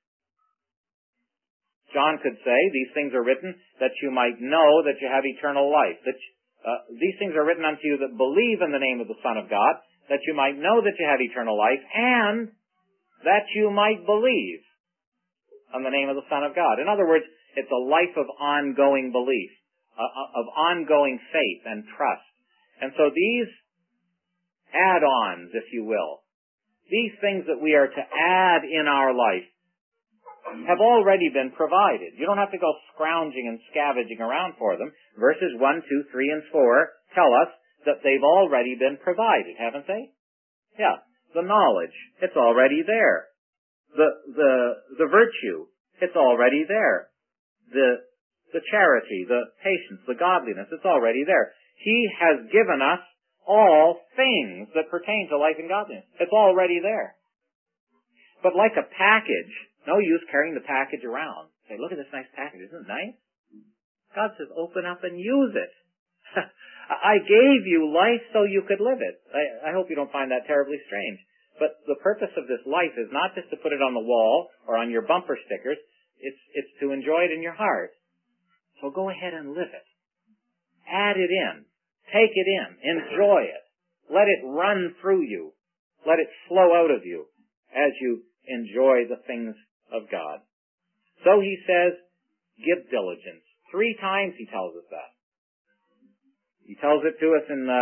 John could say, these things are written that you might know that you have eternal life. These things are written unto you that believe in the name of the Son of God, that you might know that you have eternal life, and that you might believe on the name of the Son of God. In other words, it's a life of ongoing belief, of ongoing faith and trust. And so these add-ons, if you will, these things that we are to add in our life, have already been provided. You don't have to go scrounging and scavenging around for them. Verses 1, 2, 3, and 4 tell us that they've already been provided, haven't they? Yeah. The knowledge, it's already there. The virtue, it's already there. The charity, the patience, the godliness, it's already there. He has given us all things that pertain to life and godliness. It's already there. But like a package, no use carrying the package around. Say, look at this nice package. Isn't it nice? God says, open up and use it. I gave you life so you could live it. I hope you don't find that terribly strange. But the purpose of this life is not just to put it on the wall or on your bumper stickers. It's to enjoy it in your heart. So go ahead and live it. Add it in. Take it in. Enjoy it. Let it run through you. Let it flow out of you as you enjoy the things of God. So he says, give diligence. 3 times he tells us that. He tells it to us in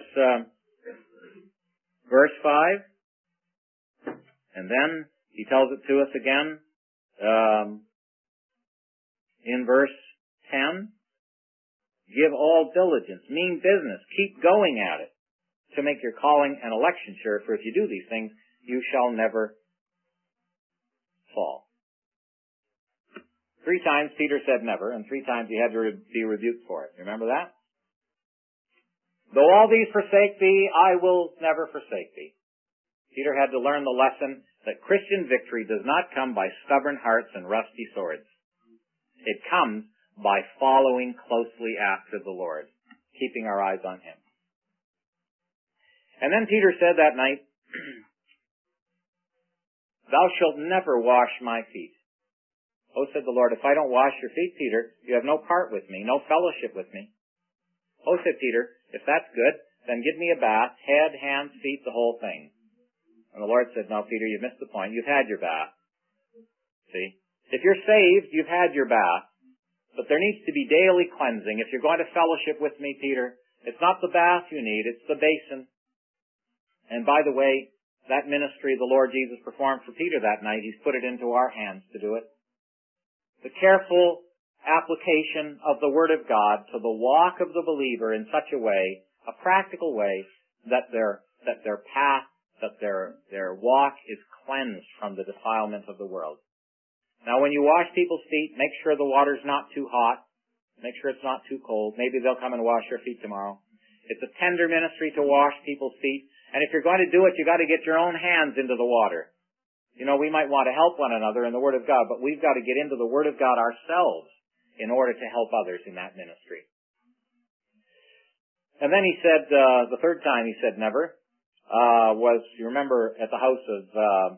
verse 5. And then he tells it to us again in verse 10. Give all diligence. Mean business. Keep going at it to make your calling and election sure. For if you do these things, you shall never fall. 3 times Peter said never, and 3 times he had to be rebuked for it. Remember that? Though all these forsake thee, I will never forsake thee. Peter had to learn the lesson that Christian victory does not come by stubborn hearts and rusty swords. It comes by following closely after the Lord, keeping our eyes on Him. And then Peter said that night, Thou shalt never wash my feet. Oh, said the Lord, if I don't wash your feet, Peter, you have no part with me, no fellowship with me. Oh, said Peter, if that's good, then give me a bath, head, hands, feet, the whole thing. And the Lord said, no, Peter, you've missed the point. You've had your bath. See? If you're saved, you've had your bath. But there needs to be daily cleansing. If you're going to fellowship with me, Peter, it's not the bath you need, it's the basin. And by the way, that ministry the Lord Jesus performed for Peter that night, He's put it into our hands to do it. The careful application of the Word of God to the walk of the believer in such a way, a practical way, that their path, that their walk is cleansed from the defilement of the world. Now when you wash people's feet, make sure the water's not too hot. Make sure it's not too cold. Maybe they'll come and wash your feet tomorrow. It's a tender ministry to wash people's feet. And if you're going to do it, you've got to get your own hands into the water. You know, we might want to help one another in the Word of God, but we've got to get into the Word of God ourselves in order to help others in that ministry. And then he said, the third time he said never, was, you remember, at the house of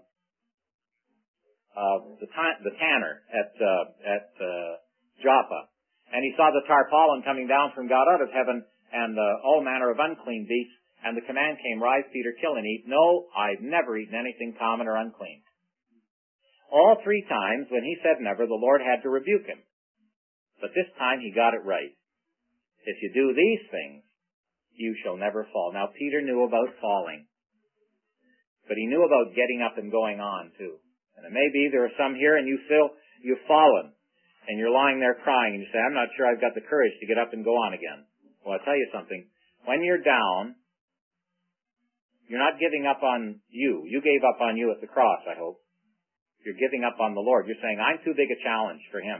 the tanner at Joppa. And he saw the tarpaulin coming down from God out of heaven and all manner of unclean beasts. And the command came, rise, Peter, kill and eat. No, I've never eaten anything common or unclean. All 3 times when he said never, the Lord had to rebuke him. But this time he got it right. If you do these things, you shall never fall. Now Peter knew about falling. But he knew about getting up and going on too. And it may be there are some here and you've fallen. And you're lying there crying and you say, I'm not sure I've got the courage to get up and go on again. Well, I'll tell you something. When you're down, you're not giving up on you. You gave up on you at the cross, I hope. You're giving up on the Lord. You're saying, I'm too big a challenge for Him.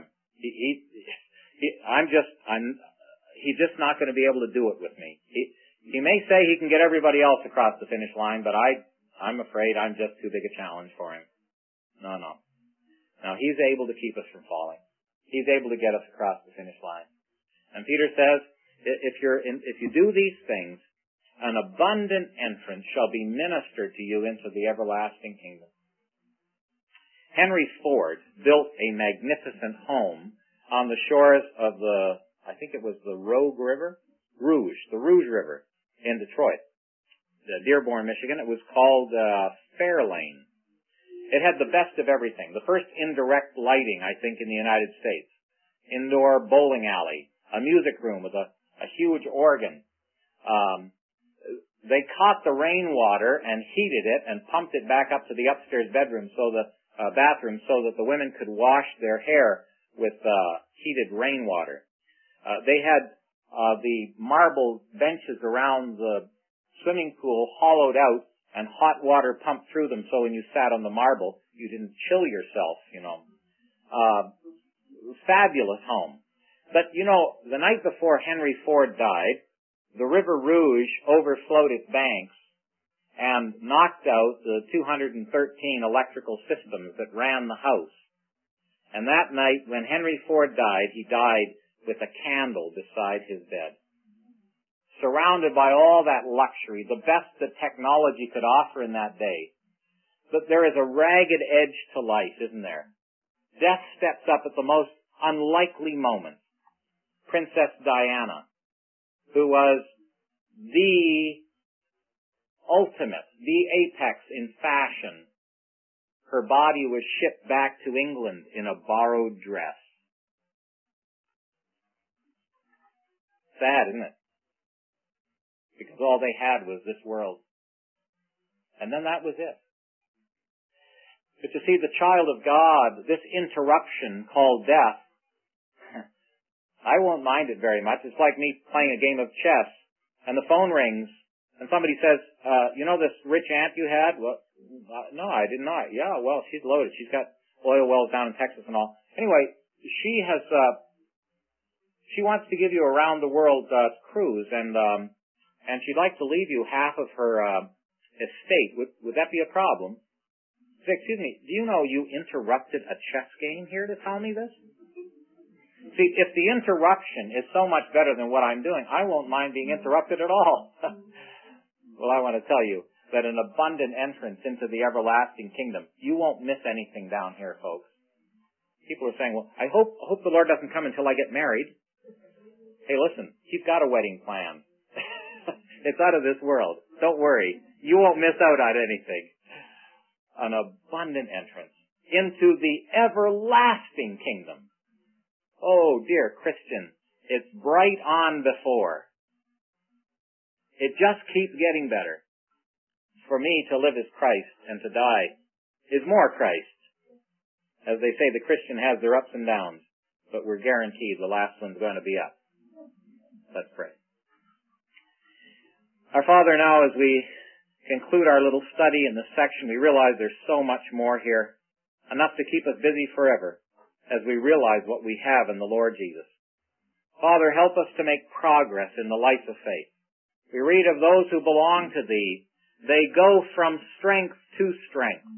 He's just not going to be able to do it with me. He may say he can get everybody else across the finish line, but I'm afraid I'm just too big a challenge for Him. No. Now, He's able to keep us from falling. He's able to get us across the finish line. And Peter says, if you do these things, an abundant entrance shall be ministered to you into the everlasting kingdom. Henry Ford built a magnificent home on the shores of the Rouge River in Detroit. Dearborn, Michigan. It was called Fairlane. It had the best of everything. The first indirect lighting, I think, in the United States. Indoor bowling alley. A music room with a huge organ. They caught the rainwater and heated it and pumped it back up to the upstairs bathroom so that the women could wash their hair with heated rainwater. They had the marble benches around the swimming pool hollowed out and hot water pumped through them so when you sat on the marble, you didn't chill yourself, Fabulous home. But, the night before Henry Ford died, the River Rouge overflowed its banks and knocked out the 213 electrical systems that ran the house. And that night, when Henry Ford died, he died with a candle beside his bed. Surrounded by all that luxury, the best that technology could offer in that day. But there is a ragged edge to life, isn't there? Death steps up at the most unlikely moment. Princess Diana, who was the ultimate, the apex in fashion. Her body was shipped back to England in a borrowed dress. Sad, isn't it? Because all they had was this world. And then that was it. But you see, the child of God, this interruption called death, I won't mind it very much. It's like me playing a game of chess, and the phone rings, and somebody says, this rich aunt you had? Well, no, I did not. Yeah, well, she's loaded. She's got oil wells down in Texas and all. Anyway, she wants to give you a round-the-world cruise, and she'd like to leave you half of her estate. Would that be a problem? Say, excuse me, do you know you interrupted a chess game here to tell me this? See, if the interruption is so much better than what I'm doing, I won't mind being interrupted at all. Well, I want to tell you that an abundant entrance into the everlasting kingdom, you won't miss anything down here, folks. People are saying, well, I hope the Lord doesn't come until I get married. Hey, listen, He's got a wedding plan. It's out of this world. Don't worry. You won't miss out on anything. An abundant entrance into the everlasting kingdom. Oh, dear Christian, it's bright on before. It just keeps getting better. For me, to live is Christ, and to die is more Christ. As they say, the Christian has their ups and downs, but we're guaranteed the last one's going to be up. Let's pray. Our Father, now as we conclude our little study in this section, we realize there's so much more here, enough to keep us busy forever, as we realize what we have in the Lord Jesus. Father, help us to make progress in the life of faith. We read of those who belong to Thee. They go from strength to strength,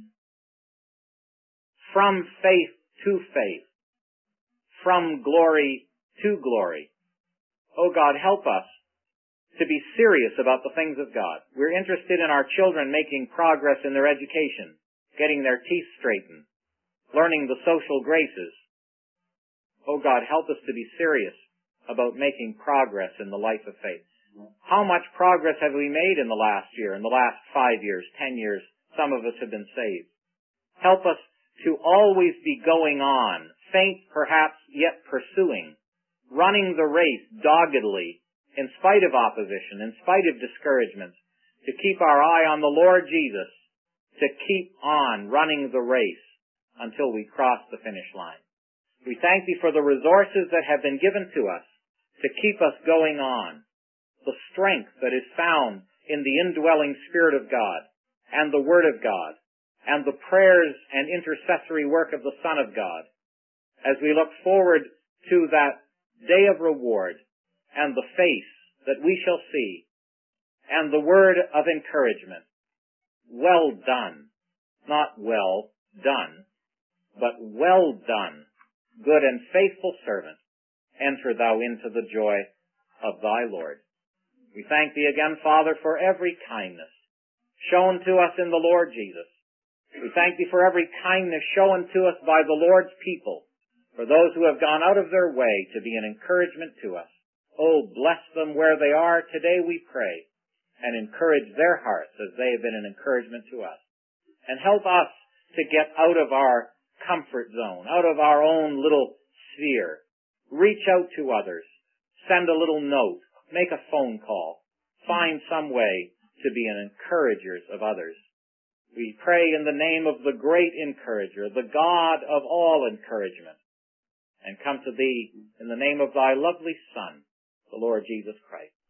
from faith to faith, from glory to glory. Oh God, help us to be serious about the things of God. We're interested in our children making progress in their education, getting their teeth straightened, learning the social graces. Oh God, help us to be serious about making progress in the life of faith. How much progress have we made in the last year, in the last 5 years, 10 years? Some of us have been saved. Help us to always be going on, faint perhaps, yet pursuing, running the race doggedly, in spite of opposition, in spite of discouragements, to keep our eye on the Lord Jesus, to keep on running the race until we cross the finish line. We thank Thee for the resources that have been given to us to keep us going on, the strength that is found in the indwelling Spirit of God and the Word of God and the prayers and intercessory work of the Son of God, as we look forward to that day of reward and the face that we shall see and the word of encouragement. Well done, not well done, but well done, good and faithful servant. Enter thou into the joy of thy Lord. We thank Thee again, Father, for every kindness shown to us in the Lord Jesus. We thank Thee for every kindness shown to us by the Lord's people, for those who have gone out of their way to be an encouragement to us. Oh, bless them where they are today, we pray, and encourage their hearts as they have been an encouragement to us. And help us to get out of our comfort zone, out of our own little sphere. Reach out to others. Send a little note. Make a phone call. Find some way to be an encouragers of others. We pray in the name of the great encourager, the God of all encouragement, and come to thee in the name of thy lovely Son, the Lord Jesus Christ.